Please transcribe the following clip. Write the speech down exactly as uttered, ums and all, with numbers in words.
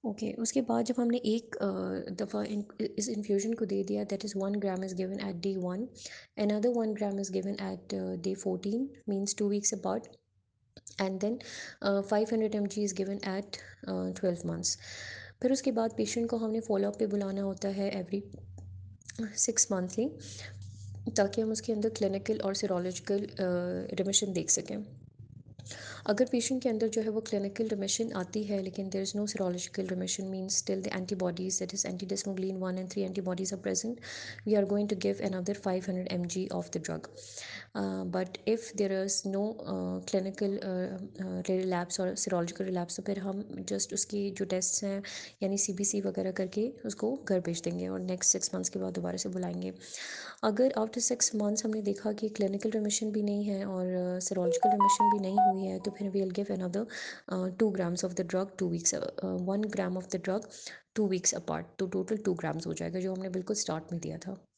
Okay, उसके बाद जब हमने एक दफ़ा इन इस इन्फ्यूजन को दे दिया, that is one gram is given at day one, another one gram is given at uh, day fourteen, means two weeks apart, and then uh, five hundred mg is given at uh, twelve months. फिर उसके बाद patient को हमने follow up पे बुलाना होता है every six monthly, ताकि हम उसके अंदर क्लिनिकल और सीरोलॉजिकल रिमिशन देख सकें। अगर पेशेंट के अंदर जो है वो क्लिनिकल रिमिशन आती है लेकिन there is no serological remission, means still the antibodies, that is antidesmoglein one and three antibodies are present, we are going to give another five hundred mg of the drug. Uh, but if there is no uh, clinical uh, uh, relapse और serological relapse, तो फिर हम just उसकी जो tests हैं यानी C B C वगैरह करके उसको घर भेज देंगे और नेक्स्ट सिक्स मंथ्स के बाद दोबारा से बुलाएंगे। अगर आफ्टर सिक्स मंथ्स हमने देखा कि क्लिनिकल रिमिशन भी नहीं है और सीरोलॉजिकल रिमिशन भी नहीं हुई है, तो फिर we will give another two grams of the drug two weeks, one gram of the drug two weeks apart, तो टोटल टू ग्राम्स हो जाएगा जो हमने बिल्कुल स्टार्ट में दिया था।